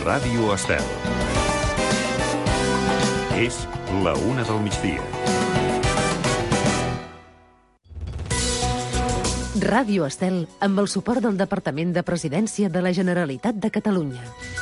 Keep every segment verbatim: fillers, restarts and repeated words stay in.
Ràdio Estel. És la una del migdia. Ràdio Estel, amb el suport del Departament de Presidència de la Generalitat de Catalunya.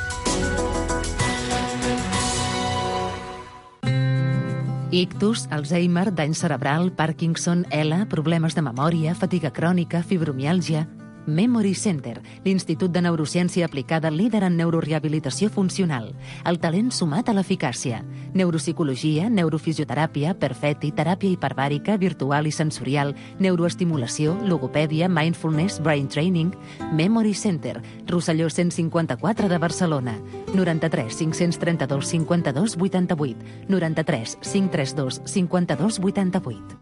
Ictus, Alzheimer, dany cerebral, Parkinson, E L A, problemes de memòria, fatiga crònica, fibromiàlgia... Memory Center, l'Institut de Neurociència Aplicada líder en neurorehabilitació funcional. El talent sumat a l'eficàcia. Neuropsicologia, neurofisioteràpia, perfeti, teràpia hiperbàrica, virtual i sensorial, neuroestimulació, logopèdia, mindfulness, brain training. Memory Center, Rosselló cent cinquanta-quatre de Barcelona. noranta-tres cinc-cents trenta-dos cinquanta-dos vuitanta-vuit. noranta-tres cinc-cents trenta-dos cinquanta-dos vuitanta-vuit.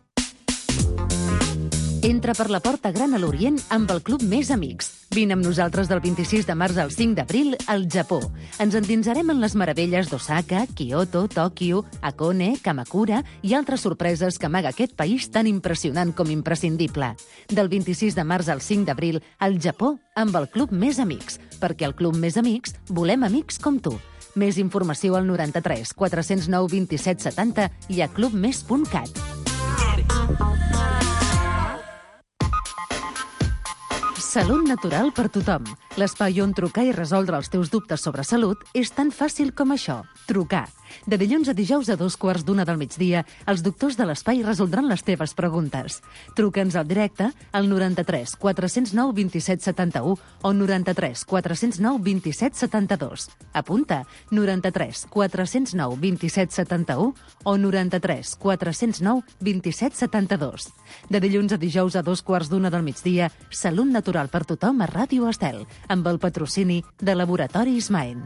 Entra per la porta gran a l'Orient amb el Club Més Amics. Vine amb nosaltres del vint-i-sis de març al cinc d'abril al Japó. Ens endinsarem en les meravelles d'Osaka, Kyoto, Tòquio, Hakone, Kamakura i altres sorpreses que amaga aquest país tan impressionant com imprescindible. Del vint-i-sis de març al cinc d'abril al Japó amb el Club Més Amics, perquè al Club Més Amics volem amics com tu. Més informació al noranta-tres quatre-cents nou vint-i-set setanta i a clubmes punt cat. Salut natural per tothom. L'espai on trucar i resoldre els teus dubtes sobre salut és tan fàcil com això. Trucar. De dilluns a dijous a dos quarts d'una del migdia, els doctors de l'espai resoldran les teves preguntes. Truca'ns al directe al noranta-tres quatre-cents nou vint-i-set setanta-u o noranta-tres quatre-cents nou vint-i-set setanta-dos. Apunta, noranta-tres quatre-cents nou vint-i-set setanta-u o noranta-tres quatre-cents nou vint-i-set setanta-dos. De dilluns a dijous a dos quarts d'una del migdia, Salut natural per tothom a Ràdio Estel, amb el patrocini de Laboratori Ismael.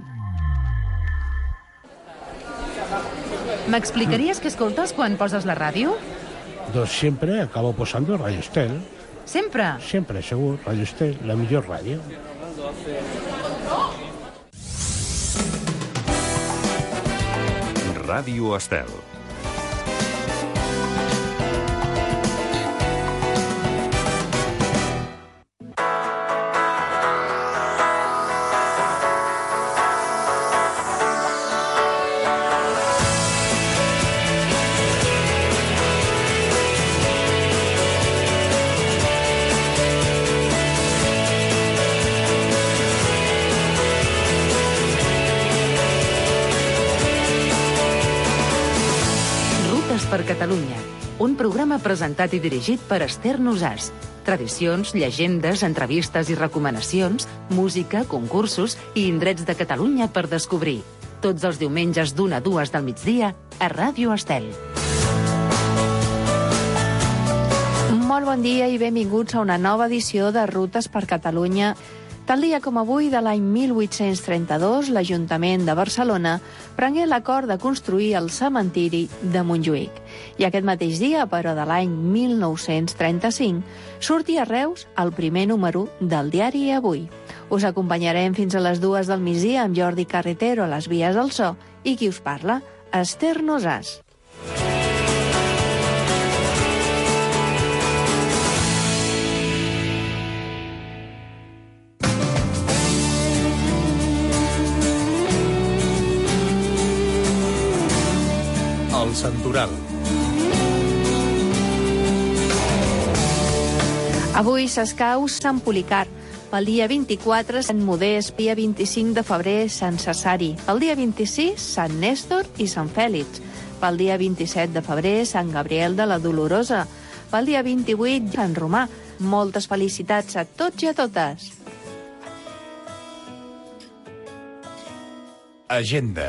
M'explicaries què escoltes quan poses la ràdio? Doncs siempre acabo posando Radio Estel. Sempre? Siempre, segur. Radio Estel, la millor ràdio. Ràdio Estel. Per Catalunya, un programa presentat i dirigit per Esther Nosàs. Tradicions, llegendes, entrevistes i recomanacions, música, concursos i indrets de Catalunya per descobrir. Tots els diumenges d'una a dues del migdia a Ràdio Estel. Molt bon dia i benvinguts a una nova edició de Rutes per Catalunya. Tal dia com avui, de l'any mil vuit-cents trenta-dos, l'Ajuntament de Barcelona prengué l'acord de construir el cementiri de Montjuïc. I aquest mateix dia, però de l'any mil nou-cents trenta-cinc, sortia a Reus el primer número del diari Avui. Us acompanyarem fins a les dues del migdia amb Jordi Carretero a les vies del so i qui us parla, Esther Nosàs. El Santoral. Avui s'escau Sant Policar. Pel dia vint-i-quatre, Sant Modest. Dia vint-i-cinc de febrer, Sant Cesari. Pel dia vint-i-sis, Sant Nèstor i Sant Fèlix. Pel dia vint-i-set de febrer, Sant Gabriel de la Dolorosa. Pel dia vint-i-vuit, Sant Romà. Moltes felicitats a tots i a totes. Agenda.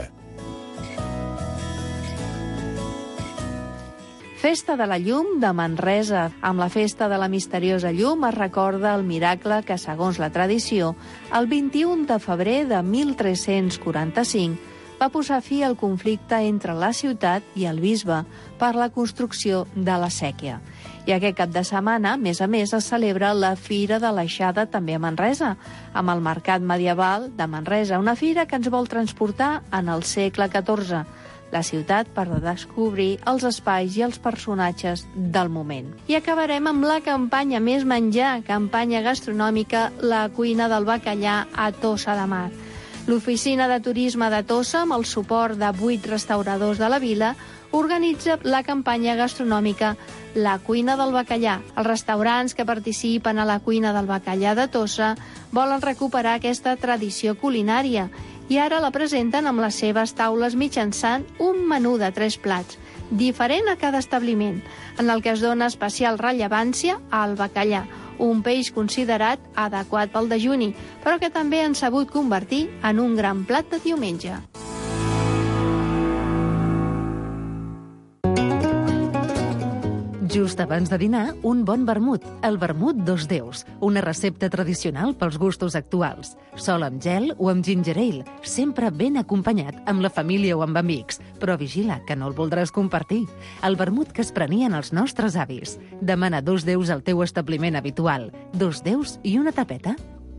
Festa de la Llum de Manresa. Amb la Festa de la Misteriosa Llum es recorda el miracle que, segons la tradició, el vint-i-un de febrer de mil tres-cents quaranta-cinc va posar fi al conflicte entre la ciutat i el bisbe per la construcció de la séquia. I aquest cap de setmana, a més a més, es celebra la Fira de l'Aixada també a Manresa, amb el Mercat Medieval de Manresa, una fira que ens vol transportar en el segle catorze, la ciutat per descobrir els espais i els personatges del moment. I acabarem amb la campanya Més Menjar, campanya gastronòmica La Cuina del Bacallà a Tossa de Mar. L'Oficina de Turisme de Tossa, amb el suport de vuit restauradors de la vila, organitza la campanya gastronòmica La Cuina del Bacallà. Els restaurants que participen a la Cuina del Bacallà de Tossa volen recuperar aquesta tradició culinària i ara la presenten amb les seves taules mitjançant un menú de tres plats, diferent a cada establiment, en el que es dona especial rellevància al bacallà, un peix considerat adequat pel dejuni, però que també han sabut convertir en un gran plat de diumenge. Just abans de dinar, un bon vermut, el vermut dos déus, una recepta tradicional pels gustos actuals. Sol amb gel o amb ginger ale, sempre ben acompanyat amb la família o amb amics. Però vigila, que no el voldràs compartir. El vermut que es prenien els nostres avis. Demana dos déus al teu establiment habitual. Dos déus i una tapeta.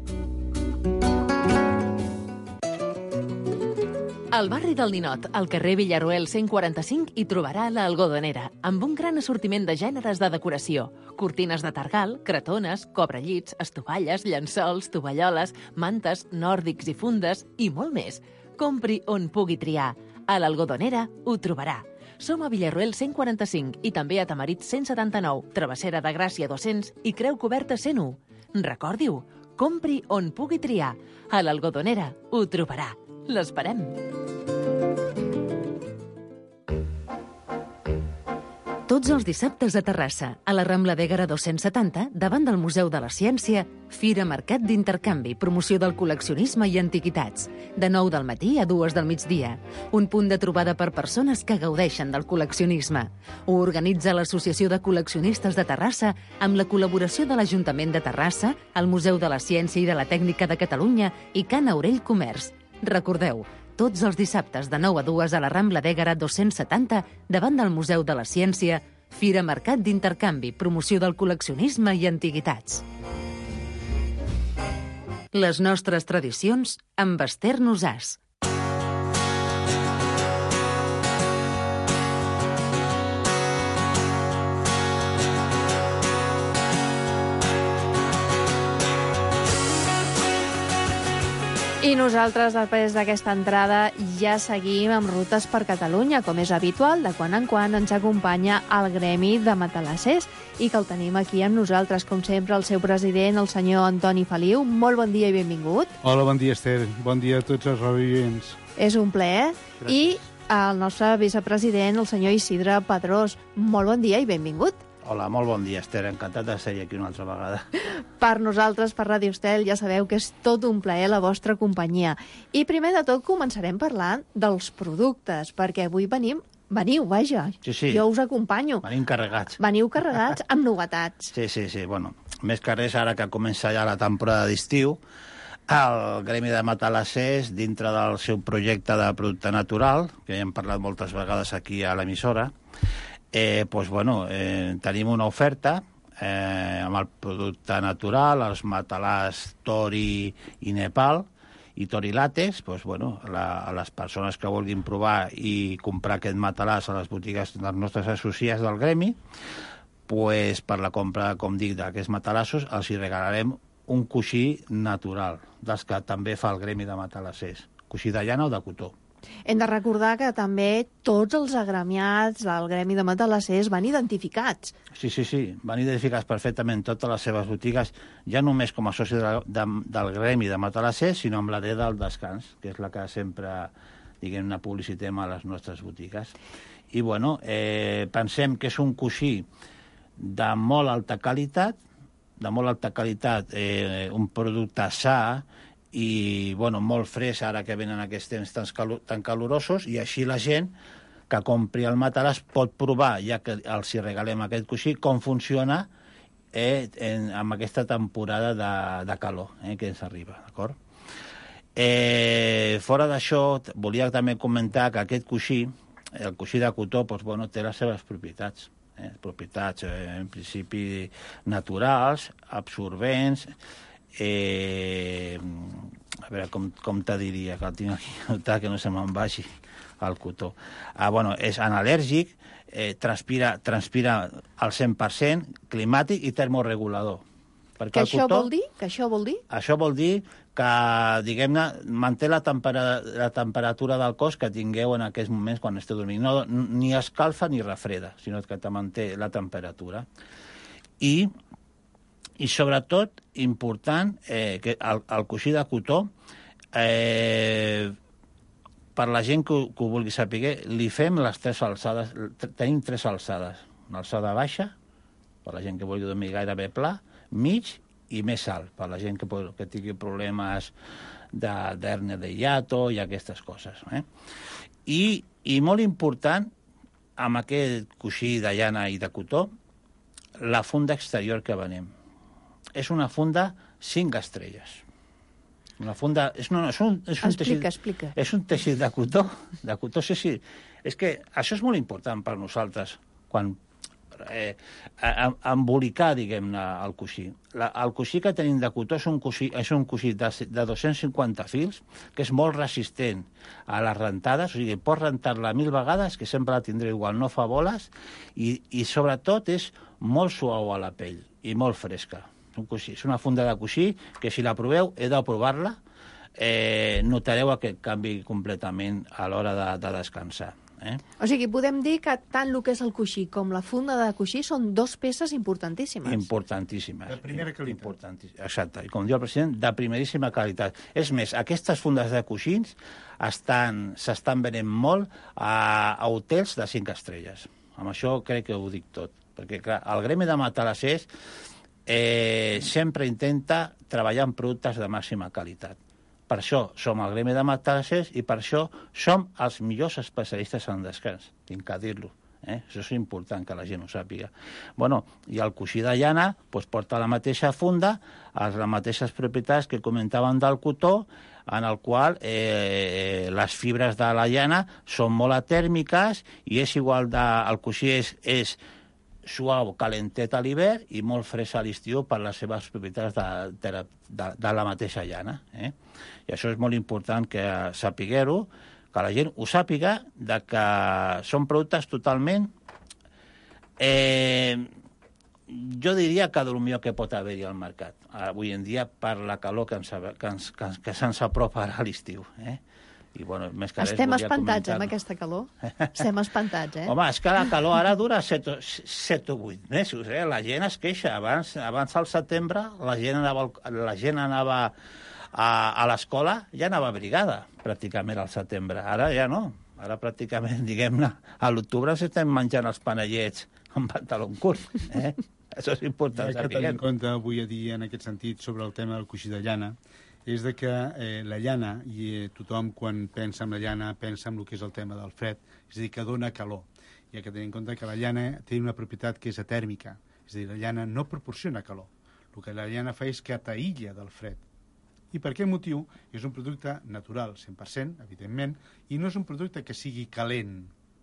Al barri del Ninot, al carrer Villaruel cent quaranta-cinc, hi trobarà la Algodonera, amb un gran assortiment de gèneres de decoració. Cortines de targal, cretones, cobrellits, estovalles, llençols, tovalloles, mantes, nòrdics i fundes i molt més. Compri on pugui triar. A l'Algodonera ho trobarà. Som a Villaruel cent quaranta-cinc i també a Tamarit cent setanta-nou, Travessera de Gràcia dos-cents i Creu Coberta cent u. Recordi-ho, compri on pugui triar. A l'Algodonera ho trobarà. L'esperem. Tots els dissabtes a Terrassa, a la Rambla d'Ègara dos-cents setanta, davant del Museu de la Ciència, Fira Mercat d'Intercanvi, promoció del col·leccionisme i antiquitats. De nou del matí a dues del migdia. Un punt de trobada per persones que gaudeixen del col·leccionisme. Ho organitza l'Associació de Col·leccionistes de Terrassa amb la col·laboració de l'Ajuntament de Terrassa, el Museu de la Ciència i de la Tècnica de Catalunya i Can Aurell Comerç. Recordeu, tots els dissabtes de nou a dues a la Rambla d'Ègara dos-cents setanta, davant del Museu de la Ciència, Fira Mercat d'Intercanvi, promoció del col·leccionisme i antiguitats. Les nostres tradicions amb Esther Nosàs. I nosaltres, després d'aquesta entrada, ja seguim amb Rutes per Catalunya. Com és habitual, de quan en quan ens acompanya el Gremi de Matalassers i que el tenim aquí amb nosaltres, com sempre, el seu president, el senyor Antoni Feliu. Molt bon dia i benvingut. Hola, bon dia, Esther. Bon dia a tots els radioients. És un plaer. Gràcies. I el nostre vicepresident, el senyor Isidre Pedrós. Molt bon dia i benvingut. Hola, molt bon dia, Esther. Encantat de ser aquí una altra vegada. Per nosaltres, per Ràdio Estel, ja sabeu que és tot un plaer la vostra companyia. I primer de tot començarem parlant dels productes, perquè avui venim... Veniu, vaja, sí, sí. Jo us acompanyo. Venim carregats. Veniu carregats amb novetats. Sí, sí, sí. Bueno, més que res, ara que comença ja la temporada d'estiu, el Gremi de Matalassers, dintre del seu projecte de producte natural, que ja hem parlat moltes vegades aquí a l'emissora, Eh, pues, bueno, eh, tenim una oferta eh, amb el producte natural, els matalàs tori i Nepal i tori làtex. Pues, bueno, la, a les persones que vulguin provar i comprar aquest matalàs a les botigues dels nostres associats del Gremi, pues, per la compra, com dic, d'aquests matalassos, els hi regalarem un coixí natural, dels que també fa el Gremi de Matalassers. Coixí de llana o de cotó. Hem de recordar que també tots els agremiats del Gremi de Matalassers van identificats. Sí, sí, sí, van identificats perfectament totes les seves botigues, ja només com a soci de, de, del Gremi de Matalassers, sinó amb la D del descans, que és la que sempre, diguem-ne, publicitem a les nostres botigues. I, bueno, eh, pensem que és un coixí de molt alta qualitat, de molt alta qualitat, eh, un producte sa, i, bueno, molt fresc ara que venen aquests temps tan, cal tan calorosos, i així la gent que compri el matalàs pot provar, ja que els hi regalem aquest coixí, com funciona eh, en, amb aquesta temporada de, de calor eh, que ens arriba, d'acord? Eh, fora d'això, volia també comentar que aquest coixí, el coixí de cotó, doncs, bueno, té les seves propietats, eh, propietats eh, en principi naturals, absorbents. Eh, a veure, com, com te diria, que el tinc aquí notat, que no se me'n vagi el cotó. Ah, bueno, és analèrgic, eh, transpira, transpira al cent per cent, climàtic i termoregulador. Perquè Que el això cotó, vol dir? Que això vol dir? Això vol dir que, diguem-ne, manté la, tempera, la temperatura del cos que tingueu en aquests moments quan esteu dormint. No, ni escalfa ni refreda, sinó que te manté la temperatura. I, i sobretot, important, eh, que el, el coixí de cotó, eh, per la gent que, que ho vulgui saber, li fem les tres alçades, tenim tres alçades. Una alçada baixa, per la gent que vulgui dormir gairebé pla, mig i més alt, per la gent que, que tingui problemes d'hèrnia de, de hiato i aquestes coses. Eh? I, I molt important, amb aquest coixí de llana i de cotó, la funda exterior que venem. És una funda cinc estrelles. Una funda... És, no, és un, és un explica, teixit, explica. És un teixit de cotó. De cotó, sí, sí. És que això és molt important per nosaltres, quan eh, embolicar, diguem-ne, el coixí. La, el coixí que tenim de cotó és un coixí, és un coixí de, de dos-cents cinquanta fils, que és molt resistent a les rentades, o sigui, pots rentar-la mil vegades, que sempre la tindré igual, no fa boles, i, i sobretot és molt suau a la pell i molt fresca. És, un coixí, és una funda de coixí que, si la proveu, he de provar-la, eh, notareu aquest canvi completament a l'hora de, de descansar. Eh? O sigui, podem dir que tant el que és el coixí com la funda de coixí són dos peces importantíssimes. Importantíssimes. De primera qualitat. Importantíssimes. Exacte. I com diu el president, de primeríssima qualitat. És més, aquestes fundes de coixins estan, s'estan venent molt a, a hotels de cinc estrelles. Amb això crec que ho dic tot. Perquè, clar, el gremi de matalassers eh, sempre intenta treballar amb productes de màxima qualitat. Per això som el gremi de matalassers i per això som els millors especialistes en descans, tinc que dir-lo. Eh? Això és important que la gent ho sàpiga. Bueno, i el coixí de llana doncs, porta la mateixa funda, les mateixes propietats que comentàvem del cotó, en el qual eh, les fibres de la llana són molt atèrmiques i és igual de... El coixí és, és suau, calentet a l'hivern i molt fresc a l'estiu per les seves propietats de, de, de, de la mateixa llana. Eh? I això és molt important que sapigueu-ho, que la gent ho sàpiga, de que són productes totalment, eh, jo diria que del millor que pot haver-hi al mercat, avui en dia, per la calor que, ens, que, ens, que, que se'ns apropa a l'estiu. Eh? I, bueno, més que Estem res, espantats, eh, amb aquesta calor. Estem espantats, eh? Home, és que la calor ara dura set o vuit mesos, eh? La gent es queixa. Abans, abans al setembre, la gent anava, la gent anava a, a l'escola, ja anava abrigada, pràcticament, al setembre. Ara ja no. Ara, pràcticament, diguem-ne, a l'octubre s'estem menjant els panellets amb pantaló curt, eh? Això és important. El que tenim en compte avui a dia, en aquest sentit, sobre el tema del coixí de llana, és de que eh, la llana, i eh, tothom quan pensa en la llana pensa en el que és el tema del fred, és a dir, que dona calor. I hi ha que tenir en compte que la llana té una propietat que és atèrmica, és a dir, la llana no proporciona calor. El que la llana fa és que t'aïlla del fred. I per aquest motiu és un producte natural, cent per cent, evidentment, i no és un producte que sigui calent.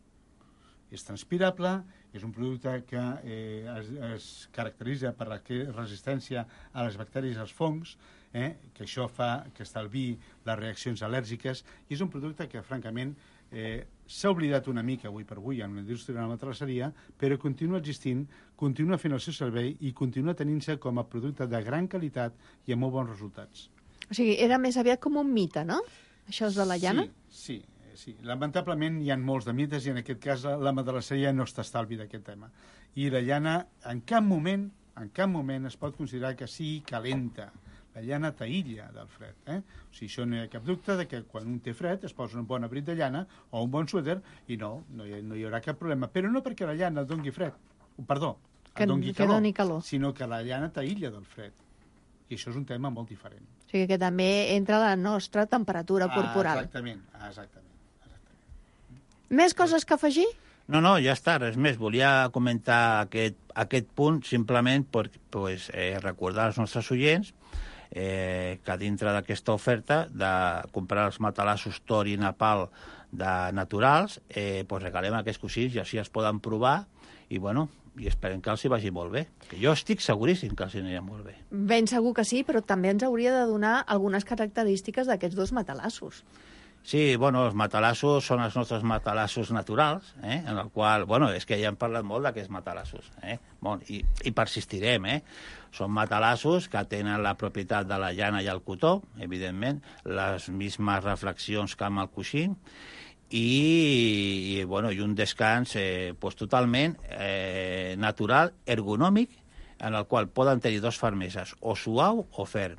És transpirable, és un producte que eh, es, es caracteritza per la resistència a les bactèries i als fongs, eh, que això fa que estalviï les reaccions al·lèrgiques, i és un producte que, francament, eh, s'ha oblidat una mica avui per avui en la indústria de la matalasseria, però continua existint, continua fent el seu servei i continua tenint-se com a producte de gran qualitat i amb molt bons resultats. O sigui, era més aviat com un mite, no? Això és de la llana? Sí, sí. Sí, lamentablement hi ha molts de mites i en aquest cas la matalasseria no està estalvi d'aquest tema. I la llana en cap moment, en cap moment es pot considerar que sigui calenta. La llana t'aïlla del fred. Eh? O sigui, això no hi ha cap dubte de que quan un té fred es posa un bon abric de llana o un bon suèter i no, no hi, no hi haurà cap problema. Però no perquè la llana doni fred, perdó, que, doni que calor, doni calor, sinó que la llana t'aïlla del fred. I això és un tema molt diferent. O sigui que també entra la nostra temperatura corporal. Ah, exactament, exactament. Més coses que afegir? No, no, ja està, res més. Volia comentar aquest, aquest punt simplement per pues, eh, recordar als nostres oients eh, que dintre d'aquesta oferta de comprar els matalassos Tor i Napal de naturals, eh, pues regalem aquests coixins i així es poden provar i, bueno, i esperem que els hi vagi molt bé. Que jo estic seguríssim que els hi anirà molt bé. Ben segur que sí, però també ens hauria de donar algunes característiques d'aquests dos matalassos. Sí, bueno, els matalassos són els nostres matalassos naturals, eh? En el qual, bueno, és que ja hem parlat molt d'aquests matalassos, eh? Bon, i, i persistirem, eh? Són matalassos que tenen la propietat de la llana i el cotó, evidentment, les mismes reflexions que amb el coixí, i, i, bueno, i un descans eh, pues, totalment eh, natural, ergonòmic, en el qual poden tenir dos fermeses, o suau o ferm.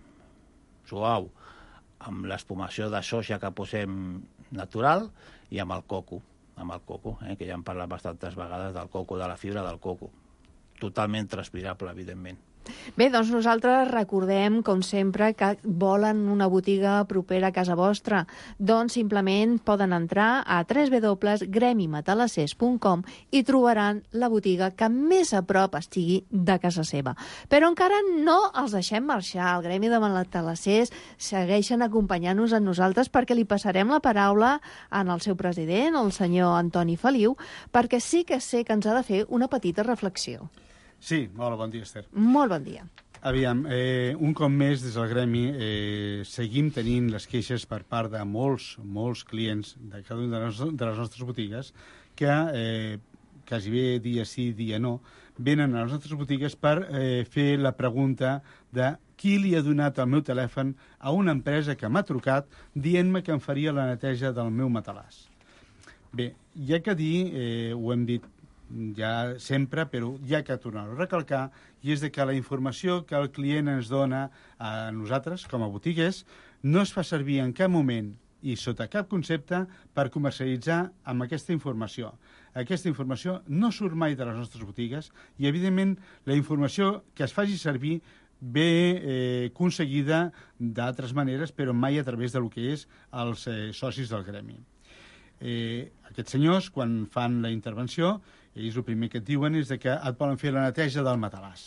Suau, amb l'espumació de soja que posem natural, i amb el coco, amb el coco, eh, que ja hem parlat bastantes vegades del coco, de la fibra del coco. Totalment transpirable, evidentment. Bé, doncs nosaltres recordem, com sempre, que volen una botiga propera a casa vostra. Doncs simplement poden entrar a w w w punt gremi matalassers punt com i trobaran la botiga que més a prop estigui de casa seva. Però encara no els deixem marxar. El Gremi de Matalassers segueixen acompanyant-nos a nosaltres perquè li passarem la paraula en el seu president, el senyor Antoni Feliu, perquè sí que sé que ens ha de fer una petita reflexió. Sí, hola, bon dia, Esther. Molt bon dia. Aviam, eh, un cop més des del Gremi eh, seguim tenint les queixes per part de molts, molts clients de cada una de les, de les nostres botigues que, eh, quasi bé dia sí, dia no, venen a les nostres botigues per eh, fer la pregunta de qui li ha donat el meu telèfon a una empresa que m'ha trucat dient-me que em faria la neteja del meu matalàs. Bé, hi ha que dir, eh, ho hem dit ja sempre, però hi ha que tornar-ho a recalcar, i és de que la informació que el client ens dona a nosaltres, com a botiguers, no es fa servir en cap moment i sota cap concepte per comercialitzar amb aquesta informació. Aquesta informació no surt mai de les nostres botigues i, evidentment, la informació que es faci servir ve eh, aconseguida d'altres maneres, però mai a través del que és els eh, socis del Gremi. Eh, aquests senyors, quan fan la intervenció, ells el primer que et diuen és de que et volen fer la neteja del matalàs.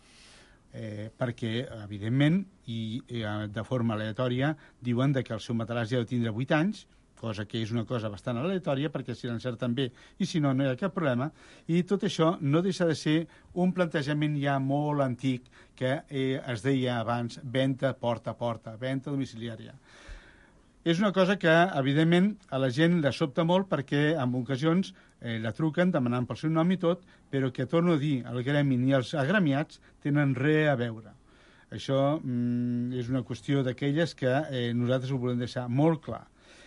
Eh, perquè, evidentment, i eh, de forma aleatòria, diuen de que el seu matalàs ja ha de tindre vuit anys, cosa que és una cosa bastant aleatòria, perquè si l'encerten bé i si no, no hi ha cap problema. I tot això no deixa de ser un plantejament ja molt antic que eh, es deia abans venda porta a porta, venda domiciliària. És una cosa que, evidentment, a la gent la sobta molt perquè en ocasions eh, la truquen demanant pel seu nom i tot, però que, torno a dir, el gremi ni els agremiats tenen res a veure. Això mm, és una qüestió d'aquelles que eh, nosaltres ho volem deixar molt clar.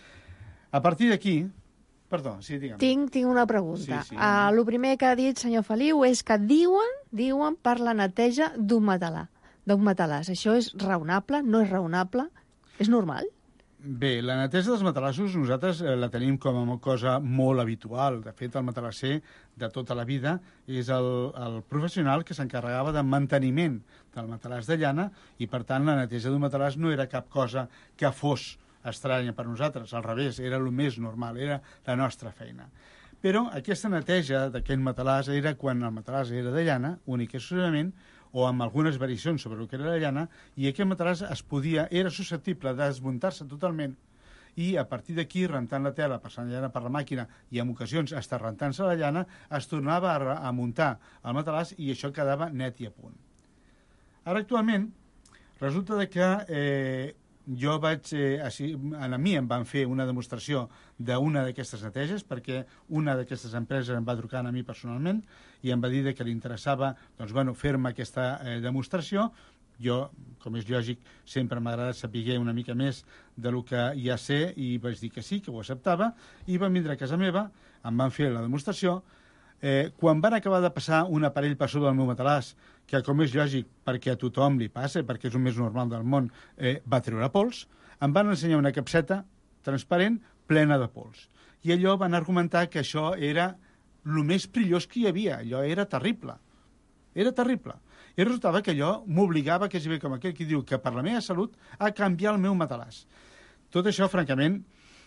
A partir d'aquí... Perdó, sí, digue'm. Tinc, tinc una pregunta. Sí, sí. Uh, el primer que ha dit, senyor Feliu, és que diuen, diuen per la neteja d'un matalà, d'un matalàs. Això és raonable? No és raonable? És normal? Bé, la neteja dels matalassos nosaltres eh, la tenim com a cosa molt habitual. De fet, el matalasser de tota la vida és el, el professional que s'encarregava de manteniment del matalàs de llana i, per tant, la neteja d'un matalàs no era cap cosa que fos estranya per nosaltres. Al revés, era el més normal, era la nostra feina. Però aquesta neteja d'aquest matalàs era quan el matalàs era de llana, únic i exclusivament, o amb algunes variacions sobre el que era la llana, i aquest matalàs es podia, era susceptible de desmuntar-se totalment i a partir d'aquí, rentant la tela, passant la llana per la màquina i en ocasions hasta rentant-se la llana, es tornava a, a muntar el matalàs i això quedava net i a punt. Ara, actualment, resulta de que eh, jo vaig, eh, així, a mi em van fer una demostració d'una d'aquestes neteges, perquè una d'aquestes empreses em va trucar a mi personalment i em va dir que li interessava doncs, bueno, fer-me aquesta eh, demostració. Jo, com és lògic, sempre m'ha agradat saber una mica més de lo que ja sé i vaig dir que sí, que ho acceptava, i van vindre a casa meva, em van fer la demostració. Eh, quan van acabar de passar un aparell per sobre del meu matalàs, que com és lògic perquè a tothom li passa, perquè és el més normal del món, eh, va treure pols, em van ensenyar una capseta transparent plena de pols. I allò van argumentar que això era el més perillós que hi havia, allò era terrible. Era terrible. I resultava que allò m'obligava, que és bé com aquell que diu que per la meva salut, a canviar el meu matalàs. Tot això, francament,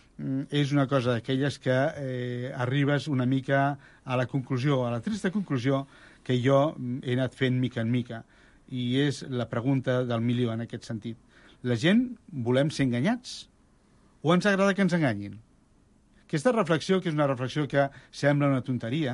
és una cosa d'aquelles que eh, arribes una mica a la conclusió, a la trista conclusió que jo he anat fent mica en mica. I és la pregunta del milió en aquest sentit. La gent volem ser enganyats? O ens agrada que ens enganyin? Aquesta reflexió, que és una reflexió que sembla una tonteria,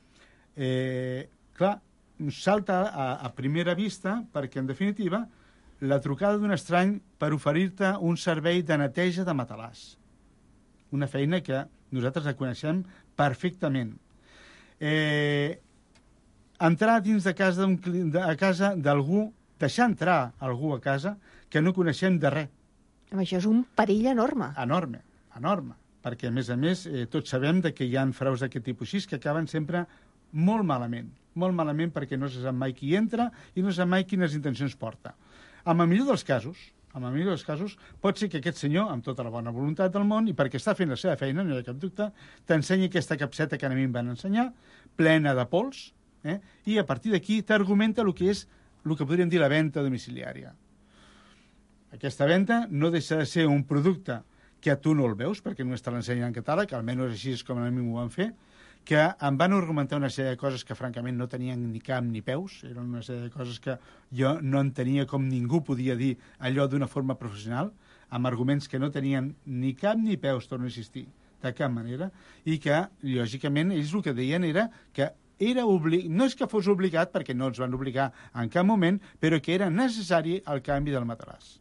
eh, clar, salta a, a primera vista perquè, en definitiva, la trucada d'un estrany per oferir-te un servei de neteja de matalàs. una feina que nosaltres la coneixem perfectament. Eh, entrar dins de casa, d'un, de, a casa d'algú, deixar entrar algú a casa que no coneixem de res. Això és un perill enorme. Enorme, enorme. Perquè, a més a més, eh, tots sabem de que hi ha fraus d'aquest tipus així que acaben sempre molt malament. Molt malament perquè no se sap mai qui entra i no se sap mai quines intencions porta. Amb el millor dels casos, amb el millor dels casos, pot ser que aquest senyor, amb tota la bona voluntat del món, i perquè està fent la seva feina, no hi ha cap dubte, t'ensenyi aquesta capseta que a mi em van ensenyar, plena de pols, eh? I a partir d'aquí t'argumenta el que és el que podríem dir la venda domiciliària. Aquesta venda no deixa de ser un producte que tu no el veus, perquè no te l'ensenyen en catàleg, almenys així és com a mi m'ho van fer, que em van argumentar una sèrie de coses que francament no tenien ni cap ni peus, eren una sèrie de coses que jo no entenia com ningú podia dir allò d'una forma professional, amb arguments que no tenien ni cap ni peus, torno a insistir, de cap manera, i que, lògicament, ells el que deien era que era obli... no és que fos obligat, perquè no ens van obligar en cap moment, però que era necessari el canvi del matalàs.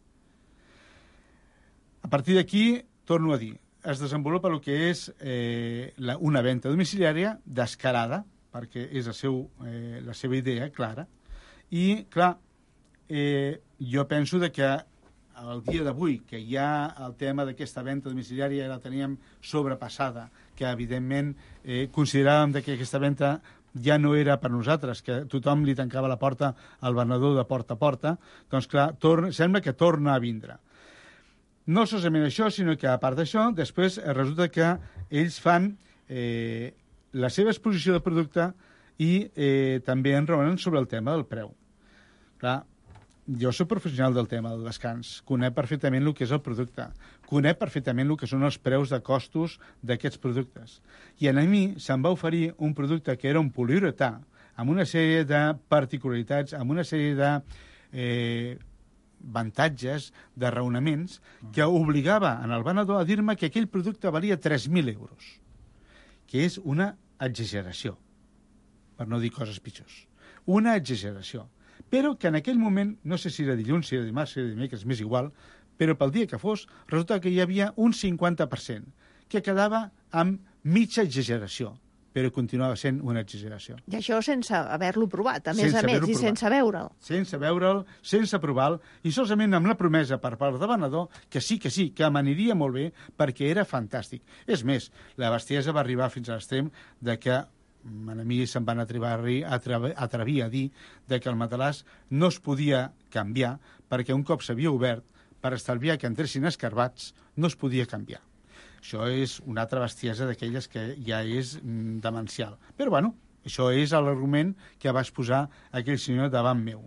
A partir d'aquí, torno a dir, es desenvolupa el que és eh, la, una venda domiciliària descarada, perquè és el seu, eh, la seva idea clara, i, clar, eh, jo penso de que el dia d'avui, que hi ha el tema d'aquesta venda domiciliària la teníem sobrepassada, que evidentment eh, consideràvem de que aquesta venda ja no era per nosaltres, que tothom li tancava la porta al venedor de porta a porta, doncs clar, torna, sembla que torna a vindre. No solament això, sinó que a part d'això, després resulta que ells fan eh, la seva exposició de producte i eh, també enraonen sobre el tema del preu. Clar, jo soc professional del tema del descans, conec perfectament el que és el producte, conec perfectament el que són els preus de costos d'aquests productes. I a mi se'm va oferir un producte que era un poliuretà, amb una sèrie de particularitats, amb una sèrie de eh, avantatges, de raonaments, que obligava en el venedor a dir-me que aquell producte valia tres mil euros, que és una exageració, per no dir coses pitjors. Una exageració. Però que en aquell moment, no sé si era dilluns, si era dimarts, si era dimecres, m'és igual, però pel dia que fos, resulta que hi havia un cinquanta per cent, que quedava amb mitja exageració, però continuava sent una exageració. I això sense haver-lo provat, a més Sense a més, haver-lo i provat. sense veure'l. Sense veure'l, sense provar-lo, i solament amb la promesa per part del venedor que sí, que sí, que m'aniria molt bé perquè era fantàstic. És més, la bestiesa va arribar fins a l'extrem de que a mi se'm van atrevir, atrevir a dir de que el matalàs no es podia canviar perquè un cop s'havia obert, per estalviar que entressin escarbats, no es podia canviar. Això és una altra bestiesa d'aquelles que ja és mm, demencial. Però, bueno, això és l'argument que va exposar aquell senyor davant meu.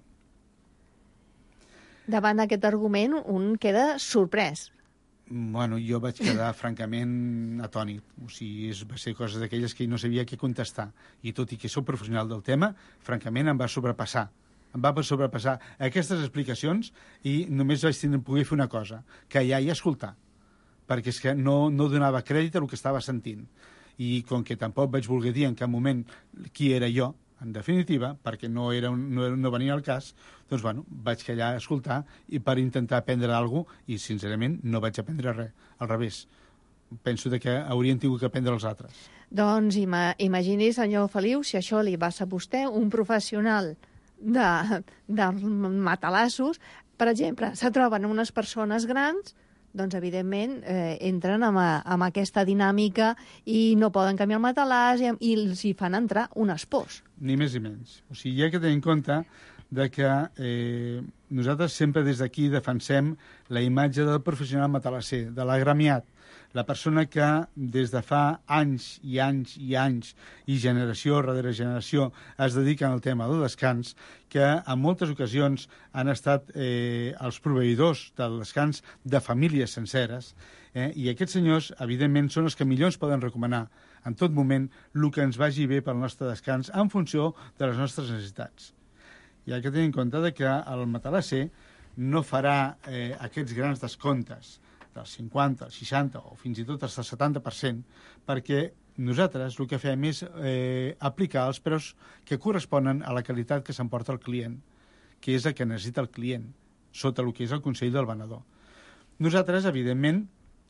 Davant d'aquest argument, un queda sorprès. Bueno, jo vaig quedar francament atònit. O sigui, és, va ser coses d'aquelles que no sabia què contestar. I tot i que soc professional del tema, francament em va sobrepassar. Em va sobrepassar aquestes explicacions i només vaig tindre poder fer una cosa, callar i escoltar, perquè és que no, no donava crèdit a el que estava sentint. I com que tampoc vaig voler dir en cap moment qui era jo, en definitiva, perquè no, era un, no, no venia al cas, doncs, bueno, vaig callar a escoltar i per intentar aprendre alguna cosa, i, sincerament, no vaig aprendre res. Al revés. Penso que haurien tingut que aprendre els altres. Doncs ima imagini, senyor Feliu, si això li va a vostè, un professional de, de matalassos, per exemple, se troben unes persones grans, doncs, evidentment, eh, entren amb, a, amb aquesta dinàmica i no poden canviar el matalàs i, i els hi fan entrar unes pors. Ni més ni menys. O sigui, hi ha que tenir en compte de que eh, nosaltres sempre des d'aquí defensem la imatge del professional matalasser, de l'agremiat, la persona que des de fa anys i anys i anys i generació rere generació es dediquen al tema del descans, que en moltes ocasions han estat eh, els proveïdors del descans de famílies senceres, eh, i aquests senyors, evidentment, són els que millor ens poden recomanar en tot moment el que ens vagi bé pel nostre descans en funció de les nostres necessitats. Hi ha que tenir en compte de que el matalasser no farà eh, aquests grans descomptes del cinquanta, el seixanta o fins i tot el setanta per cent, perquè nosaltres el que fem és eh, aplicar els preus que corresponen a la qualitat que s'emporta el client, que és el que necessita el client, sota el que és el consell del venedor. Nosaltres, evidentment,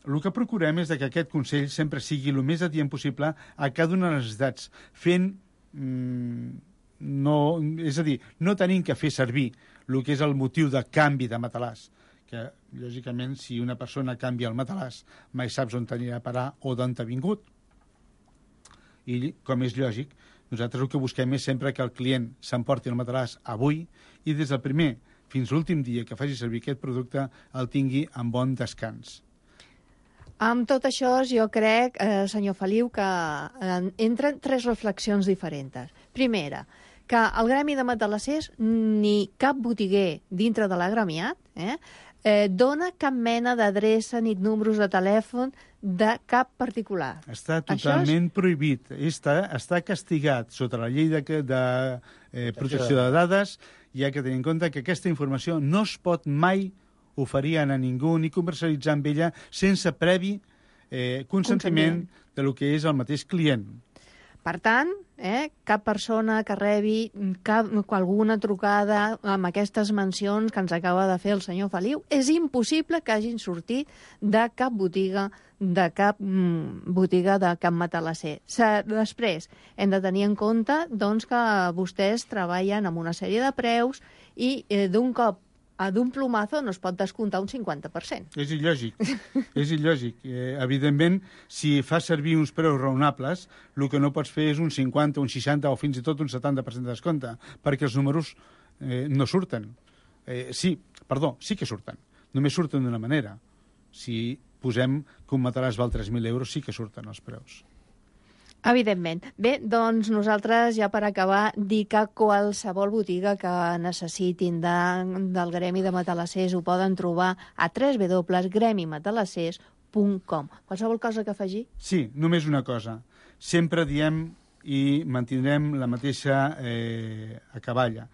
el que procurem és que aquest consell sempre sigui el més adient possible a cada una de les necessitats, fent... Mm, no, és a dir, no tenim que fer servir el que és el motiu de canvi de matalàs, que, lògicament, si una persona canvia el matalàs, mai saps on t'anirà a parar o d'on t'ha vingut. I, com és lògic, nosaltres el que busquem és sempre que el client s'emporti el matalàs avui i des del primer fins l'últim dia que faci servir aquest producte el tingui en bon descans. Amb tot això, jo crec, eh, senyor Feliu, que eh, entren tres reflexions diferents. Primera, que el gremi de matalassers ni cap botiguer dintre de l'agremiat eh, eh, dona cap mena d'adreça ni números de telèfon de cap particular. Està totalment és... prohibit. Està, està castigat sota la llei de, de eh, protecció de dades i hi ha que tenir en compte que aquesta informació no es pot mai oferir a ningú ni comercialitzar amb ella sense previ eh, consentiment, consentiment de lo que és el mateix client. Per tant, eh, cap persona que rebi cap, alguna trucada amb aquestes mencions que ens acaba de fer el senyor Feliu, és impossible que hagin sortit de cap botiga de cap mm, botiga de cap matalasser. Després, hem de tenir en compte doncs, que vostès treballen amb una sèrie de preus i eh, d'un cop d'un plumazo no es pot descomptar un cinquanta per cent. És il·lògic. És il·lògic. Eh, evidentment, si fas servir uns preus raonables, el que no pots fer és un cinquanta, un seixanta o fins i tot un setanta per cent de descompte, perquè els números eh, no surten. Eh, sí, perdó, sí que surten. Només surten d'una manera. Si posem que un matalàs val tres mil euros, sí que surten els preus. Evidentment. Bé, doncs nosaltres, ja per acabar, dir que qualsevol botiga que necessitin de, del Gremi de Matalassers ho poden trobar a w w w punt gremi matalassers punt com. Qualsevol cosa que afegir? Sí, només una cosa. Sempre diem i mantindrem la mateixa eh, acaballa.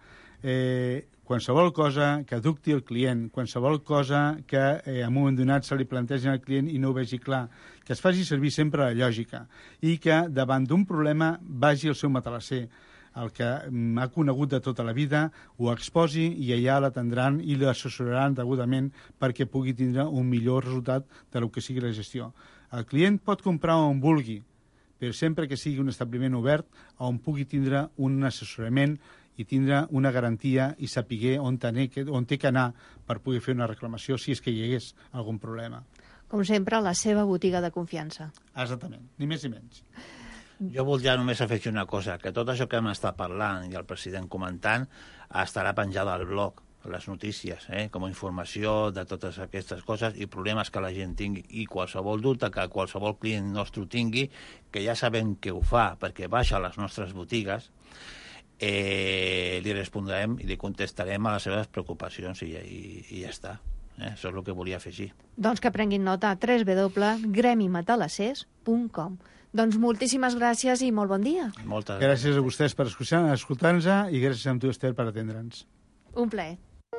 Eh, qualsevol cosa que dubti el client, qualsevol cosa que eh, en un moment donat se li plantegi al client i no ho vegi clar, que es faci servir sempre la lògica i que davant d'un problema vagi al seu matalasser, el que ha conegut de tota la vida, ho exposi i allà l'atendran i l'assessoraran degudament perquè pugui tindre un millor resultat de lo que sigui la gestió. El client pot comprar on vulgui, però sempre que sigui un establiment obert on pugui tindre un assessorament i tindre una garantia i saber on, on té que anar per poder fer una reclamació si és que hi hagués algun problema. Com sempre, la seva botiga de confiança. Exactament, ni més ni menys. Jo voldria només afegir una cosa, que tot això que hem estat parlant i el president comentant estarà penjat al blog, les notícies, eh, com a informació de totes aquestes coses i problemes que la gent tingui i qualsevol dubte que qualsevol client nostre tingui, que ja sabem que ho fa perquè baixa a les nostres botigues, eh, li respondrem i li contestarem a les seves preocupacions i, i, i ja està. Eh? Això és el que volia afegir. Doncs que prenguin nota a w w w punt gremi matalassers punt com. Doncs moltíssimes gràcies i molt bon dia. Moltes gràcies. Gràcies a vostès per escoltar-nos i gràcies a tu, Esther, per atendre'ns. Un plaer.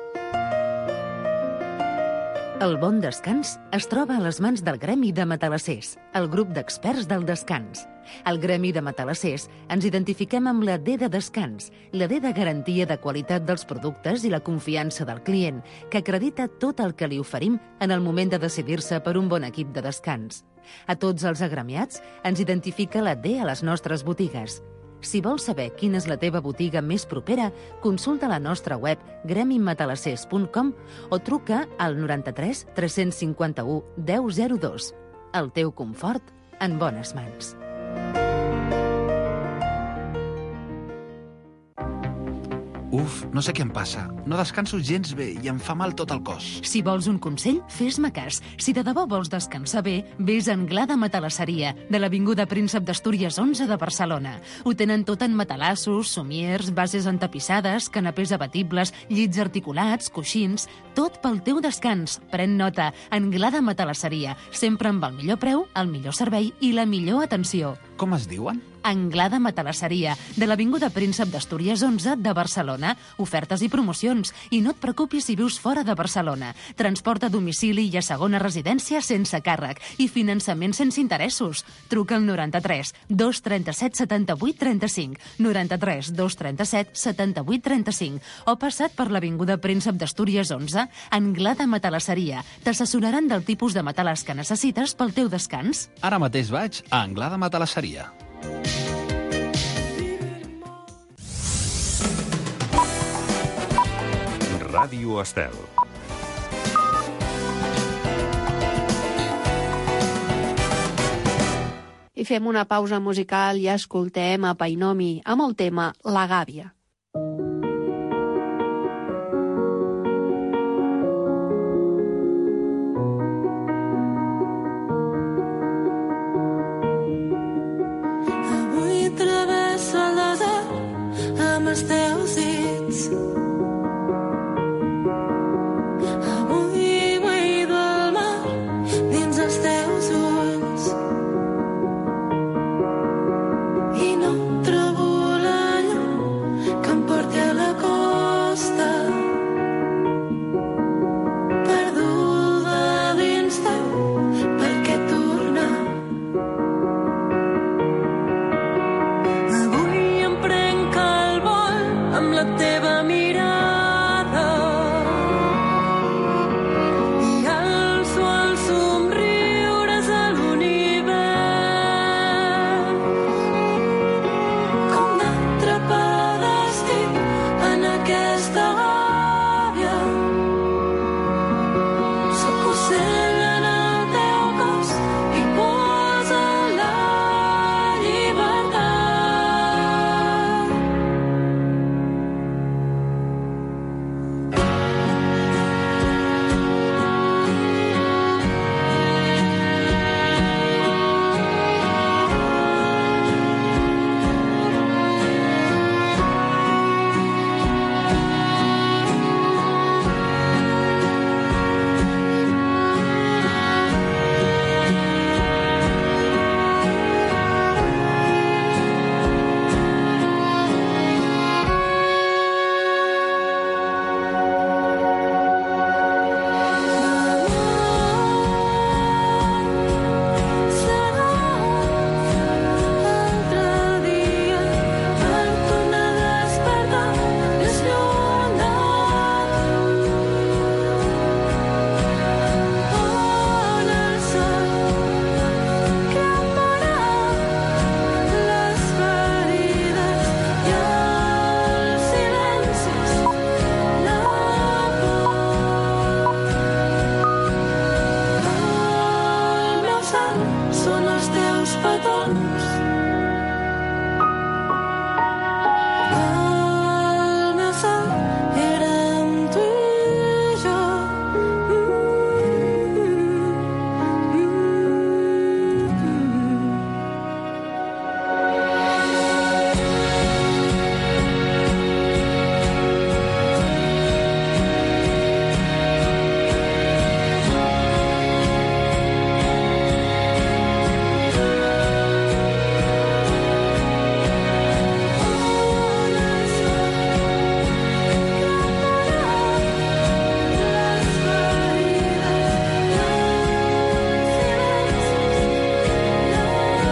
El bon descans es troba a les mans del Gremi de Matalassers, el grup d'experts del descans. Al Gremi de Matalassers ens identifiquem amb la D de descans, la D de garantia de qualitat dels productes i la confiança del client, que acredita tot el que li oferim en el moment de decidir-se per un bon equip de descans. A tots els agremiats ens identifica la D a les nostres botigues. Si vols saber quina és la teva botiga més propera, consulta la nostra web gremi matalassers punt com o truca al noranta-tres tres cinquanta-u deu zero dos. El teu confort en bones mans. Uf, no sé què em passa. No descanso gens bé i em fa mal tot el cos. Si vols un consell, fes-me cas. Si de debò vols descansar bé, vés a Anglada Matalasseria, de l'Avinguda Príncep d'Astúries onze de Barcelona. Ho tenen tot en matalassos, somiers, bases entapissades, canapés abatibles, llits articulats, coixins... Tot pel teu descans. Pren nota. Anglada Matalasseria, sempre amb el millor preu, el millor servei i la millor atenció. Com es diuen? Anglada Matalasseria, de l'Avinguda Príncep d'Astúries onze de Barcelona. Ofertes i promocions. I no et preocupis si vius fora de Barcelona. Transport a domicili i a segona residència sense càrrec. I finançament sense interessos. Truca al noranta-tres dos trenta-set setanta-vuit trenta-cinc, noranta-tres dos trenta-set setanta-vuit trenta-cinc, o passa't per l'Avinguda Príncep d'Astúries onze. Anglada Matalasseria. T'assessoraran del tipus de matalàs que necessites pel teu descans. Ara mateix vaig a Anglada Matalasseria. Ràdio Estel. I fem una pausa musical i escoltem a Painomi amb el tema La Gàbia. Avui travesso el desert amb els teus dits. Avui buido el mar dins els teus ulls. I no trobo la llum que em porti a la costa. Perduda dins teu, per què tornar? Avui em prenc el vol amb la teva mirada i alço els somriures a l'univers. Com d'atrapada estic en aquesta gàbia. Sóc ocell en el teu cos i posa la llibertat. Serà altre dia per tornar a despertar més lluny de tu. On el sol cremarà les ferides i els silencis, la por. El meu cel són els teus petons. El meu cel érem tu i jo. On el sol cremarà les ferides i els silencis, la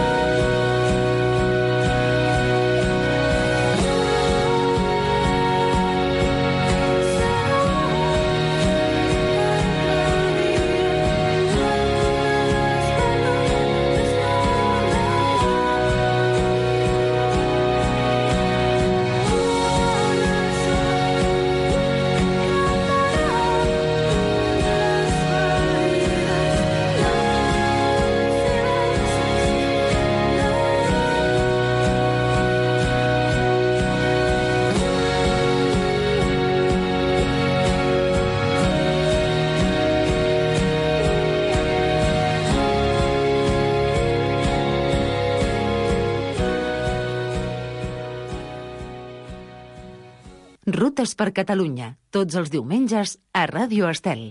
Rutes per Catalunya, tots els diumenges a Ràdio Estel.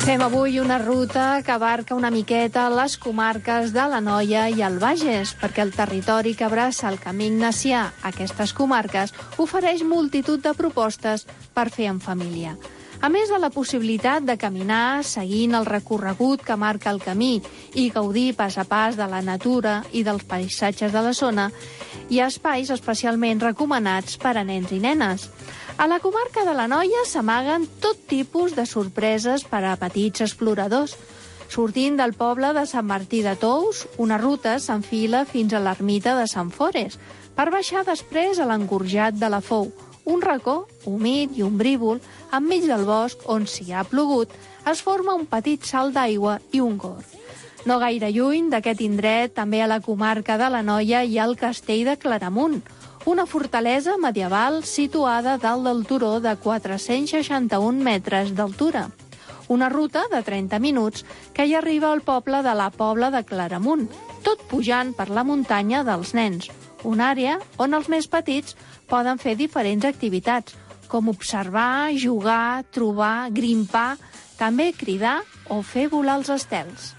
Fem avui una ruta que abarca una miqueta les comarques de l'Anoia i el Bages, perquè el territori que abraça el Camí Ignasià a aquestes comarques ofereix multitud de propostes per fer en família. A més de la possibilitat de caminar seguint el recorregut que marca el camí i gaudir pas a pas de la natura i dels paisatges de la zona, hi ha espais especialment recomanats per a nens i nenes. A la comarca de l'Anoia s'amaguen tot tipus de sorpreses per a petits exploradors. Sortint del poble de Sant Martí de Tous, una ruta s'enfila fins a l'ermita de Sant Fores, per baixar després a l'Engorjat de la Fou, un racó humit i ombrívol enmig del bosc on, si ha plogut, es forma un petit salt d'aigua i un gorg. No gaire lluny d'aquest indret, també a la comarca de l'Anoia, hi ha el castell de Claramunt, una fortalesa medieval situada dalt del turó de quatre-cents seixanta-un metres d'altura. Una ruta de trenta minuts que hi arriba al poble de la Pobla de Claramunt, tot pujant per la muntanya dels nens, una àrea on els més petits poden fer diferents activitats, com observar, jugar, trobar, grimpar, també cridar o fer volar els estels.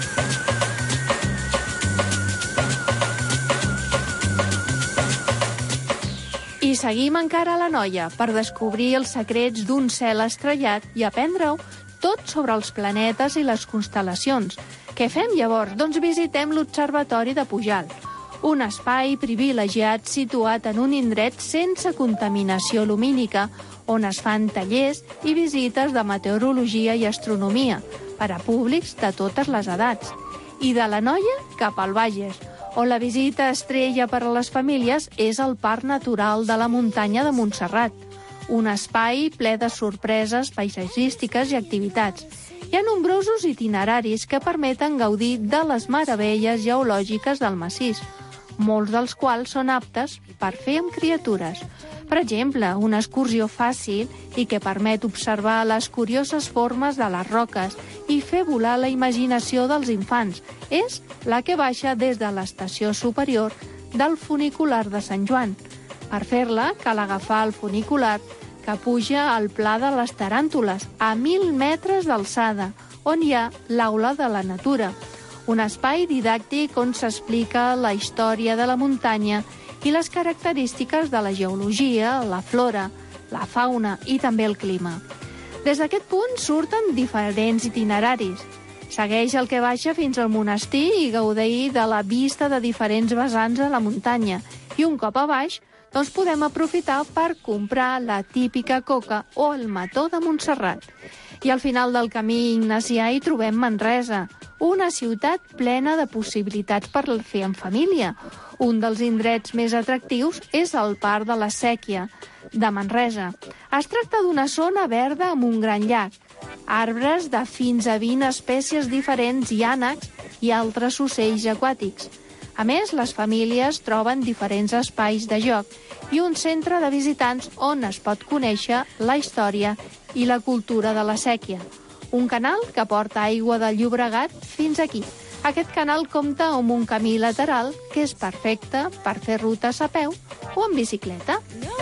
I seguim encara a l'Anoia per descobrir els secrets d'un cel estrellat i aprendre-ho tot sobre els planetes i les constel·lacions. Què fem llavors? Doncs visitem l'Observatori de Pujalt, un espai privilegiat situat en un indret sense contaminació lumínica, on es fan tallers i visites de meteorologia i astronomia per a públics de totes les edats. I de l'Anoia cap al Bages, on la visita estrella per a les famílies és el Parc Natural de la Muntanya de Montserrat, un espai ple de sorpreses paisatgístiques i activitats. Hi ha nombrosos itineraris que permeten gaudir de les meravelles geològiques del massís, molts dels quals són aptes per fer amb criatures. Per exemple, una excursió fàcil i que permet observar les curioses formes de les roques i fer volar la imaginació dels infants és la que baixa des de l'estació superior del funicular de Sant Joan. Per fer-la, cal agafar el funicular que puja al Pla de les Taràntules, a mil metres d'alçada, on hi ha l'Aula de la Natura, un espai didàctic on s'explica la història de la muntanya i les característiques de la geologia, la flora, la fauna i també el clima. Des d'aquest punt surten diferents itineraris. Segueix el que baixa fins al monestir i gaudir de la vista de diferents vessants a la muntanya. I un cop a baix, doncs podem aprofitar per comprar la típica coca o el mató de Montserrat. I al final del camí ignasià hi trobem Manresa, una ciutat plena de possibilitats per fer en família. Un dels indrets més atractius és el Parc de la Sèquia, de Manresa. Es tracta d'una zona verda amb un gran llac, arbres de fins a vint espècies diferents i ànecs i altres ocells aquàtics. A més, les famílies troben diferents espais de joc i un centre de visitants on es pot conèixer la història i la cultura de la sèquia. Un canal que porta aigua del Llobregat fins aquí. Aquest canal compta amb un camí lateral que és perfecte per fer rutes a peu o en bicicleta.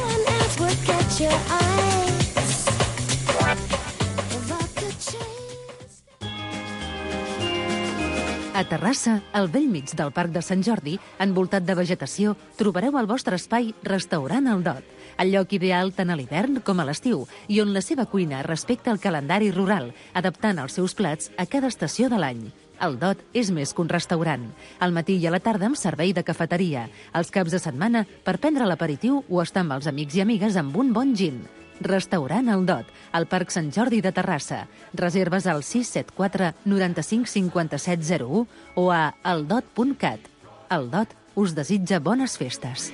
A Terrassa, al bell mig del Parc de Sant Jordi, envoltat de vegetació, trobareu el vostre espai Restaurant El Dot, el lloc ideal tant a l'hivern com a l'estiu, i on la seva cuina respecta el calendari rural, adaptant els seus plats a cada estació de l'any. El Dot és més que un restaurant. Al matí i a la tarda amb servei de cafeteria. Els caps de setmana per prendre l'aperitiu o estar amb els amics i amigues amb un bon gin. Restaurant El Dot, al Parc Sant Jordi de Terrassa. Reserves al sis set quatre noranta-cinc cinquanta-set zero u o a eldot punt cat. El Dot us desitja bones festes.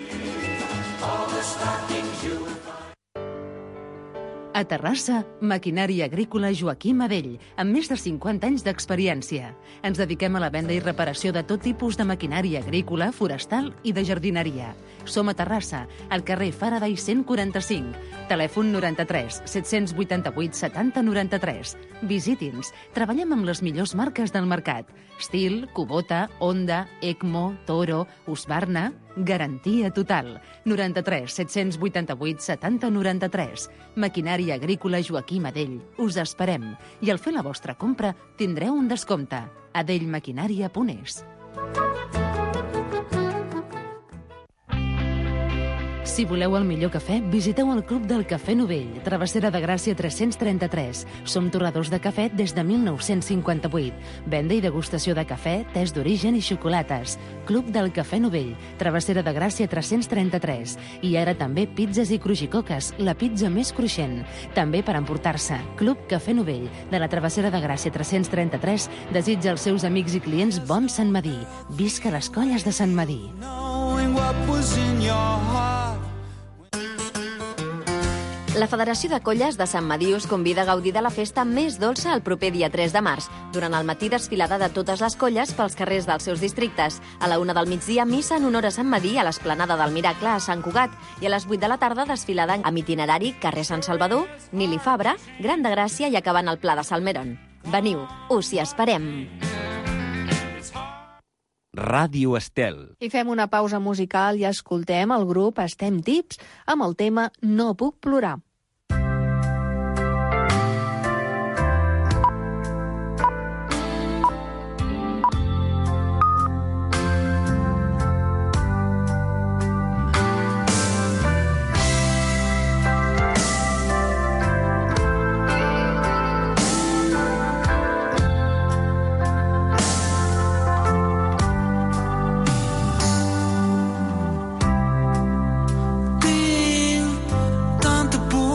A Terrassa, maquinària agrícola Joaquim Adell, amb més de cinquanta anys d'experiència. Ens dediquem a la venda i reparació de tot tipus de maquinària agrícola, forestal i de jardineria. Som a Terrassa, al carrer Faraday cent quaranta-cinc. Telèfon noranta-tres set-cents vuitanta-vuit setanta noranta-tres. Visiti'ns. Treballem amb les millors marques del mercat. Stihl, Kubota, Honda, Ecmo, Toro, Husqvarna... Garantia total. noranta-tres set-cents vuitanta-vuit setanta noranta-tres. Maquinària agrícola Joaquim Adell. Us esperem. I al fer la vostra compra tindreu un descompte. adellmaquinària punt es. Si voleu el millor cafè, visiteu el Club del Cafè Novell, Travessera de Gràcia tres-cents trenta-tres. Som torradors de cafè des de mil nou-cents cinquanta-vuit. Venda i degustació de cafè, tés d'origen i xocolates. Club del Cafè Novell, Travessera de Gràcia tres-cents trenta-tres. I ara també pizzas i crujicoques, la pizza més cruixent. També per emportar-se. Club Cafè Novell, de la Travessera de Gràcia tres-cents trenta-tres, desitja als seus amics i clients bon Sant Madí. Visca les colles de Sant Madí. La Federació de Colles de Sant Madí us convida a gaudir de la festa més dolça el proper dia tres de març. Durant el matí, desfilada de totes les colles pels carrers dels seus districtes. A la una del migdia, missa en honor a Sant Madí a l'Esplanada del Miracle a Sant Cugat. I a les vuit de la tarda, desfilada amb itinerari carrer Sant Salvador, Nili Fabra, Gran de Gràcia i acabant al Pla de Salmeron. Veniu, us hi esperem! Ràdio Estel. I fem una pausa musical i escoltem el grup Estem Tips amb el tema No puc plorar. Tinc tanta por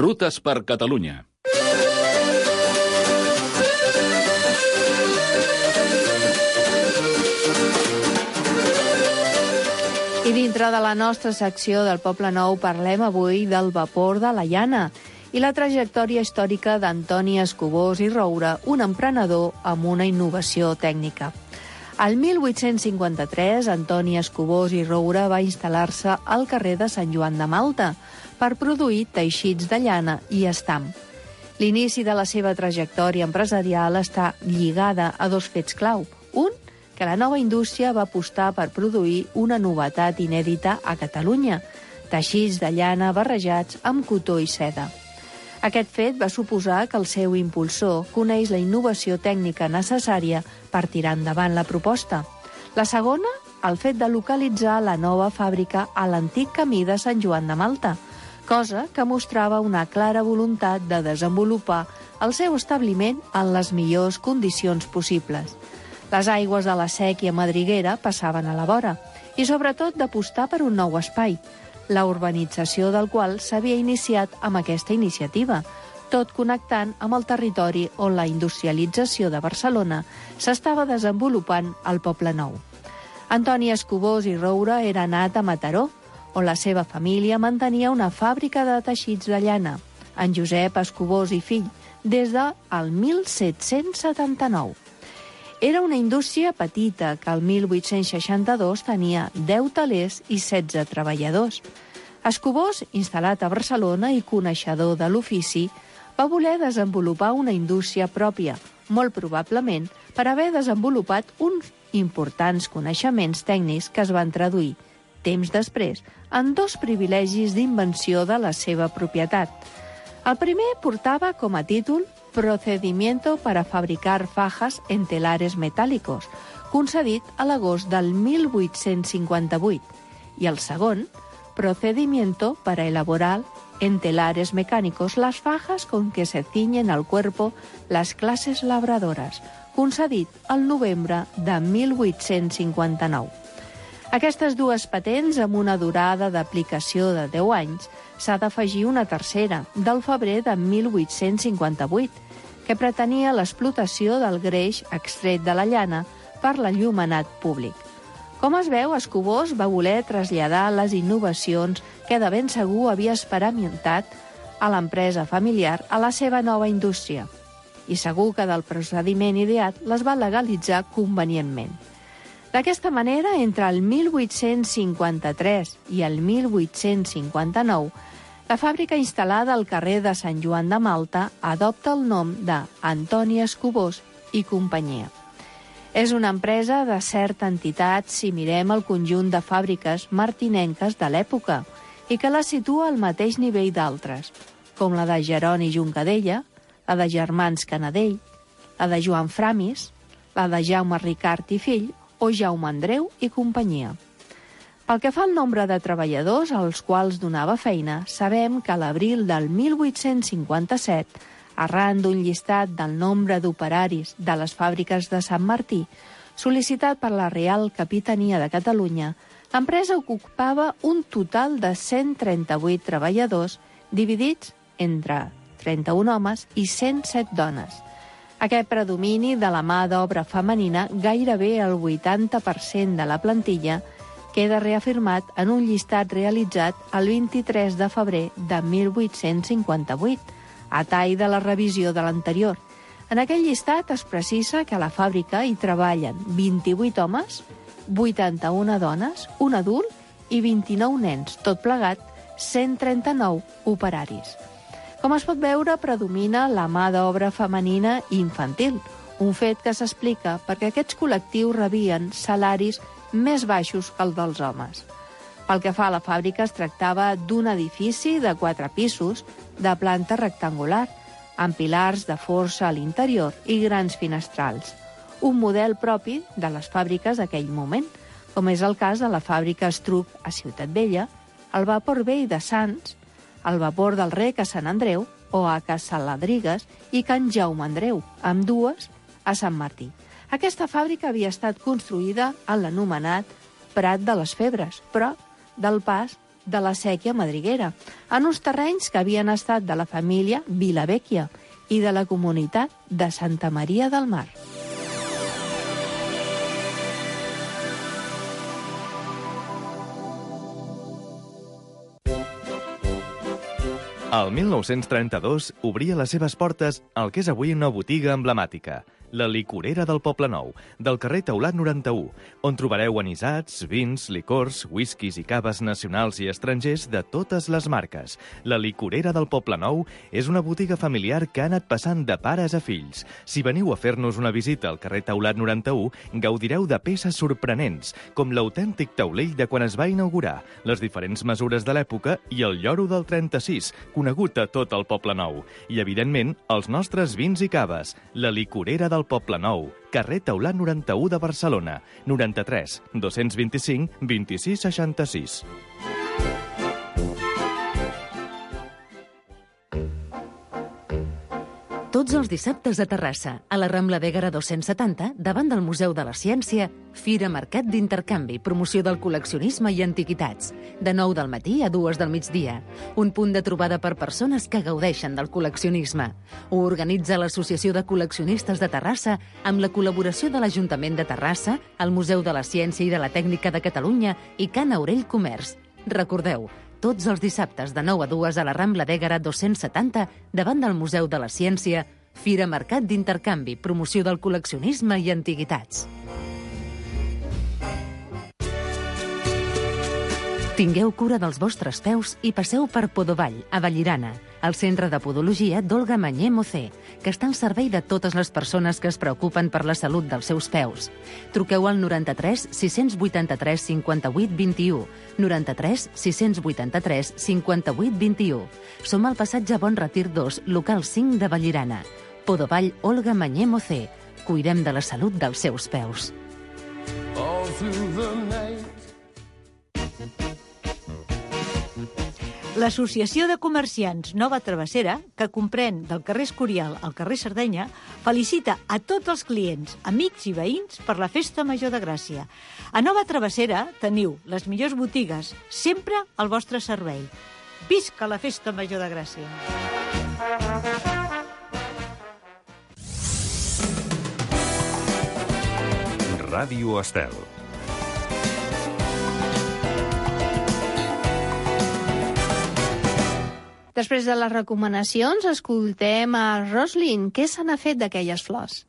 Rutes per Catalunya. I dintre de la nostra secció del Poble Nou parlem avui del vapor de la llana i la trajectòria històrica d'Antoni Escobós i Roura, un emprenedor amb una innovació tècnica. Al mil vuit-cents cinquanta-tres, Antoni Escobós i Roura va instal·lar-se al carrer de Sant Joan de Malta per produir teixits de llana i estam. L'inici de la seva trajectòria empresarial està lligada a dos fets clau. Un, que la nova indústria va apostar per produir una novetat inèdita a Catalunya, teixits de llana barrejats amb cotó i seda. Aquest fet va suposar que el seu impulsor coneix la innovació tècnica necessària per tirar endavant la proposta. La segona, el fet de localitzar la nova fàbrica a l'antic camí de Sant Joan de Malta, cosa que mostrava una clara voluntat de desenvolupar el seu establiment en les millors condicions possibles. Les aigües de la sèquia madriguera passaven a la vora i, sobretot, d'apostar per un nou espai, la urbanització del qual s'havia iniciat amb aquesta iniciativa, tot connectant amb el territori on la industrialització de Barcelona s'estava desenvolupant al Poble Nou. Antoni Escobós i Roura era nat a Mataró, on la seva família mantenia una fàbrica de teixits de llana, en Josep Escobós i fill, des del mil set-cents setanta-nou. Era una indústria petita que el mil vuit-cents seixanta-dos tenia deu telers i setze treballadors. Escobós, instal·lat a Barcelona i coneixedor de l'ofici, va voler desenvolupar una indústria pròpia, molt probablement per haver desenvolupat uns importants coneixements tècnics que es van traduir, temps després, en dos privilegis d'invenció de la seva propietat. El primer portava com a títol Procedimiento para fabricar fajas en telares metálicos, concedit a l'agost del mil vuit-cents cinquanta-vuit, i el segon, Procedimiento para elaborar en telares mecánicos las fajas con que se ciñen al cuerpo las clases labradoras, concedit al novembre de mil vuit-cents cinquanta-nou. Aquestes dues patents, amb una durada d'aplicació de deu anys, s'ha d'afegir una tercera, del febrer de mil vuit-cents cinquanta-vuit, que pretenia l'explotació del greix extret de la llana per l'enllumenat públic. Com es veu, Escobós va voler traslladar les innovacions que de ben segur havia experimentat a l'empresa familiar a la seva nova indústria, i segur que del procediment ideat les va legalitzar convenientment. D'aquesta manera, entre el mil vuit-cents cinquanta-tres i el mil vuit-cents cinquanta-nou, la fàbrica instal·lada al carrer de Sant Joan de Malta adopta el nom d'Antoni Escobós i companyia. És una empresa de certa entitat si mirem el conjunt de fàbriques martinenques de l'època i que la situa al mateix nivell d'altres, com la de Jeroni Juncadella, la de Germans Canadell, la de Joan Framis, la de Jaume Ricart i fill o Jaume Andreu i companyia. Pel que fa al nombre de treballadors als quals donava feina, sabem que a l'abril del mil vuit-cents cinquanta-set, arran d'un llistat del nombre d'operaris de les fàbriques de Sant Martí, sol·licitat per la Real Capitania de Catalunya, l'empresa ocupava un total de cent trenta-vuit treballadors, dividits entre trenta-un homes i cent set dones. Aquest predomini de la mà d'obra femenina, gairebé el vuitanta per cent de la plantilla, queda reafirmat en un llistat realitzat el vint-i-tres de febrer de mil vuit-cents cinquanta-vuit, a tall de la revisió de l'anterior. En aquell llistat es precisa que a la fàbrica hi treballen vint-i-vuit homes, vuitanta-una dones, un adult i vint-i-nou nens, tot plegat cent trenta-nou operaris. Com es pot veure, predomina la mà d'obra femenina i infantil, un fet que s'explica perquè aquests col·lectius rebien salaris més baixos que els dels homes. Pel que fa a la fàbrica, es tractava d'un edifici de quatre pisos de planta rectangular, amb pilars de força a l'interior i grans finestrals, un model propi de les fàbriques d'aquell moment, com és el cas de la fàbrica Estruc a Ciutat Vella, el Vapor Vell de Sants, el Vapor del Rec a Sant Andreu o a Casaladrigues i Can Jaume Andreu, amb dues a Sant Martí. Aquesta fàbrica havia estat construïda en l'anomenat Prat de les Febres, prop del pas de la sèquia madriguera, en uns terrenys que havien estat de la família Vilavecchia i de la comunitat de Santa Maria del Mar. El mil nou-cents trenta-dos obria les seves portes al que és avui una botiga emblemàtica, la licorera del Poblenou, del carrer Teulat noranta-u, on trobareu anisats, vins, licors, whiskies i caves nacionals i estrangers de totes les marques. La licorera del Poblenou és una botiga familiar que ha anat passant de pares a fills. Si veniu a fer-nos una visita al carrer Teulat noranta-u, gaudireu de peces sorprenents, com l'autèntic taulell de quan es va inaugurar, les diferents mesures de l'època i el lloro del trenta-sis, conegut a tot el Poblenou. I, evidentment, els nostres vins i caves. La licorera del Poblenou, carrer Teulat noranta-u de Barcelona, noranta-tres dos-cents vint-i-cinc vint-i-sis seixanta-sis. Tots els dissabtes a Terrassa, a la Rambla d'Ègara dos-cents setanta, davant del Museu de la Ciència, Fira Mercat d'Intercanvi, promoció del col·leccionisme i antiquitats. De nou del matí a dues del migdia. Un punt de trobada per persones que gaudeixen del col·leccionisme. Ho organitza l'Associació de Col·leccionistes de Terrassa amb la col·laboració de l'Ajuntament de Terrassa, el Museu de la Ciència i de la Tècnica de Catalunya i Can Aurell Comerç. Recordeu, tots els dissabtes de nou a dues a la Rambla d'Ègara dos-cents setanta, davant del Museu de la Ciència, Fira Mercat d'Intercanvi, promoció del col·leccionisme i antiguitats. Tingueu cura dels vostres peus i passeu per Podovall, a Vallirana, el centre de podologia d'Olga Mañé Mocé, que està al servei de totes les persones que es preocupen per la salut dels seus peus. Truqueu al noranta-tres sis vuitanta-tres cinquanta-vuit vint-i-u, noranta-tres sis vuitanta-tres cinquanta-vuit vint-i-u. Som al passatge Bon Retir dos, local cinc de Vallirana. Podovall Olga Mañé Mocé. Cuidem de la salut dels seus peus. All through the night. L'Associació de Comerciants Nova Travessera, que comprèn del carrer Escorial al carrer Sardenya, felicita a tots els clients, amics i veïns per la Festa Major de Gràcia. A Nova Travessera teniu les millors botigues, sempre al vostre servei. Visca la Festa Major de Gràcia! Ràdio Estel. Després de les recomanacions, escoltem a Roslyn. Què se n'ha fet d'aquelles flors?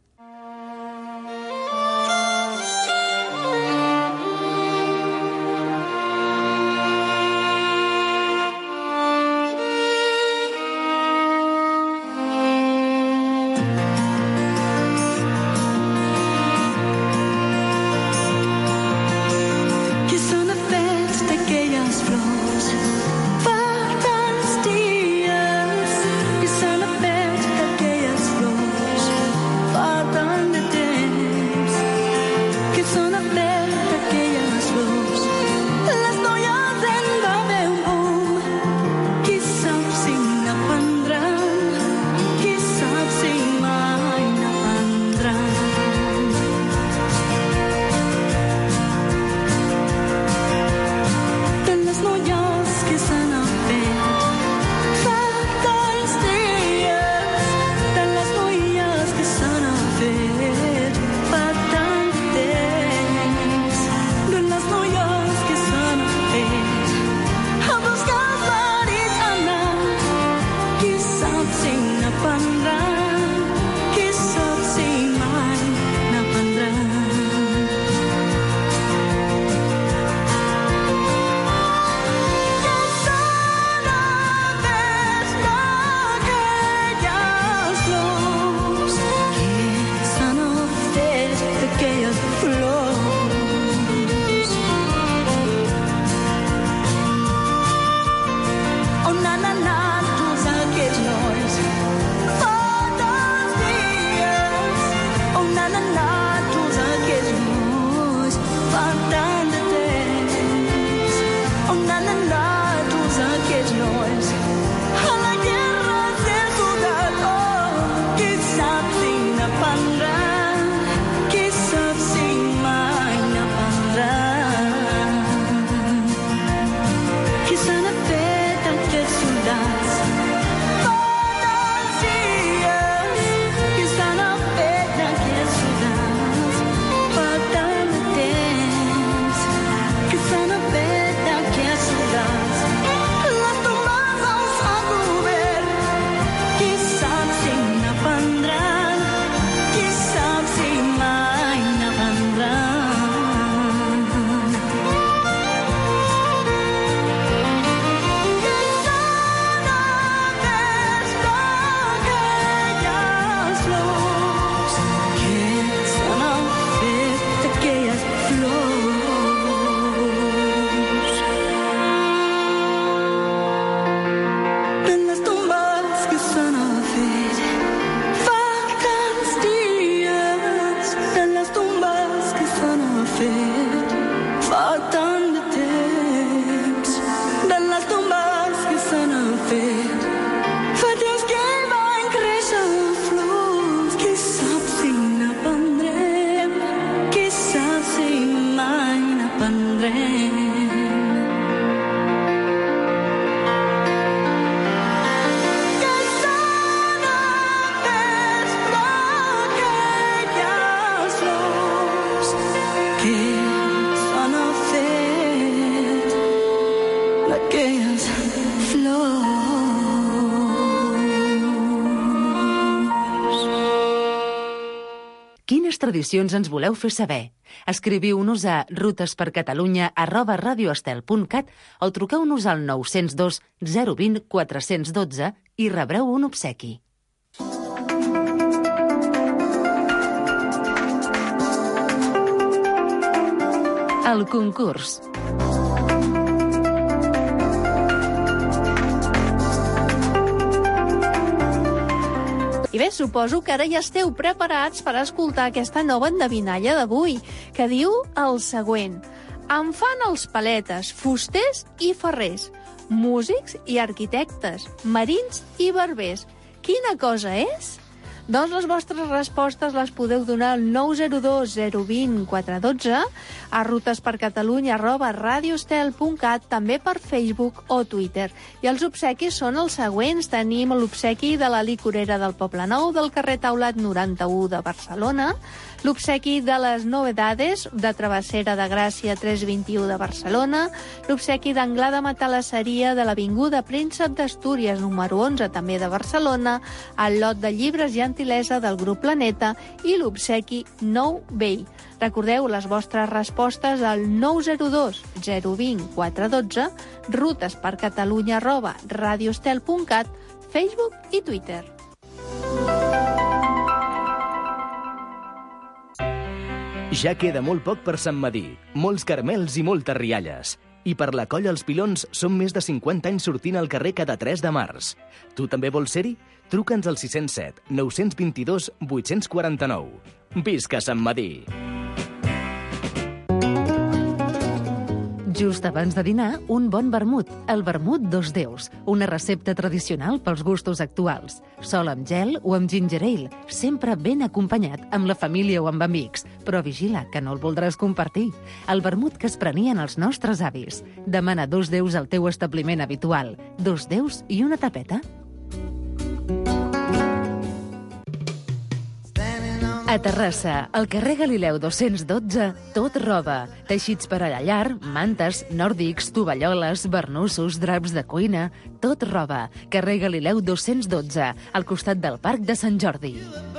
Kiss tradicions ens voleu fer saber? Escriviu-nos a rutespercatalunya arroba radioestel punt cat o truqueu-nos al nou zero dos zero dos zero quatre un dos i rebreu un obsequi. El concurs. I bé, suposo que ara ja esteu preparats per escoltar aquesta nova endevinalla d'avui, que diu el següent. En fan els paletes, fusters i ferrers, músics i arquitectes, marins i barbers. Quina cosa és? Doncs les vostres respostes les podeu donar al nou zero dos zero dos zero quatre un dos, a rutespercatalunya arroba radioestel punt cat, també per Facebook o Twitter. I els obsequis són els següents. Tenim l'obsequi de la licorera del Poblenou, del carrer Taulat noranta-u de Barcelona, l'obsequi de les novedades de Travessera de Gràcia tres vint-i-u de Barcelona, l'obsequi d'Anglada Matalasseria de l'Avinguda Príncep d'Astúries número onze, també de Barcelona, el lot de llibres i gentilesa del grup Planeta i l'obsequi Nou Vell. Recordeu les vostres respostes al nou zero dos zero dos zero quatre un dos, rutespercatalunya arroba radioestel punt cat, Facebook i Twitter. Ja queda molt poc per Sant Madí, molts caramels i moltes rialles. I per la Colla Els Pilons són més de cinquanta anys sortint al carrer cada tres de març. Tu també vols ser-hi? Truca'ns al sis zero set nou dos dos vuit quatre nou. Visca Sant Madí! Just abans de dinar, un bon vermut, el vermut dos déus, una recepta tradicional pels gustos actuals. Sol amb gel o amb ginger ale, sempre ben acompanyat amb la família o amb amics, però vigila que no el voldràs compartir. El vermut que es prenien els nostres avis. Demana dos déus al teu establiment habitual, dos déus i una tapeta. A Terrassa, al carrer Galileu dos-cents dotze, tot roba. Teixits per a la llar, mantes, nòrdics, tovalloles, barnussos, draps de cuina... Tot roba. Carrer Galileu dos-cents dotze, al costat del Parc de Sant Jordi.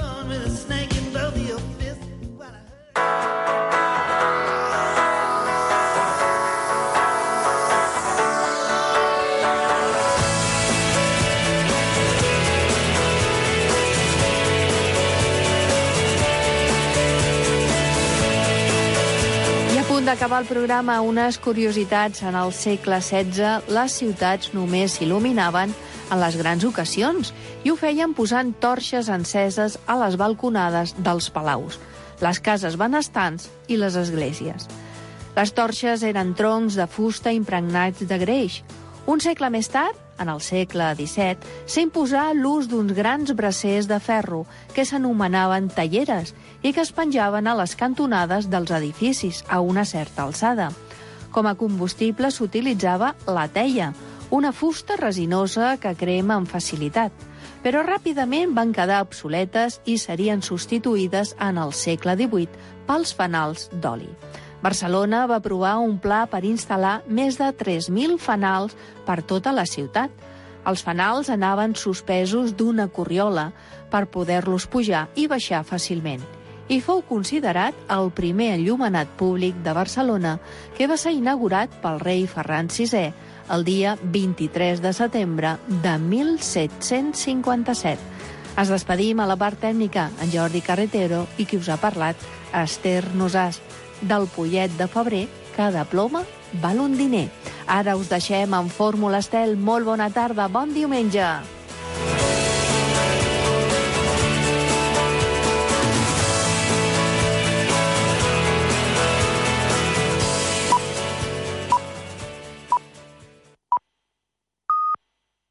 D'acabar el programa, unes curiositats. En el segle setze, les ciutats només s'il·luminaven en les grans ocasions i ho feien posant torxes enceses a les balconades dels palaus, les cases benestants i les esglésies. Les torxes eren troncs de fusta impregnats de greix. Un segle més tard, en el segle disset, s'imposà l'ús d'uns grans bracers de ferro que s'anomenaven talleres i que es penjaven a les cantonades dels edificis a una certa alçada. Com a combustible s'utilitzava la teia, una fusta resinosa que crema amb facilitat, però ràpidament van quedar obsoletes i serien substituïdes en el segle divuit pels fanals d'oli. Barcelona va aprovar un pla per instal·lar més de tres mil fanals per tota la ciutat. Els fanals anaven suspesos d'una corriola per poder-los pujar i baixar fàcilment. I fou considerat el primer enllumenat públic de Barcelona, que va ser inaugurat pel rei Ferran sisè el dia vint-i-tres de setembre de mil set-cents cinquanta-set. Ens despedim a la part tècnica, en Jordi Carretero, i qui us ha parlat, Esther Nosàs, del pollet de febrer, cada ploma val un diner. Ara us deixem en Fórmula Estel. Molt bona tarda, bon diumenge!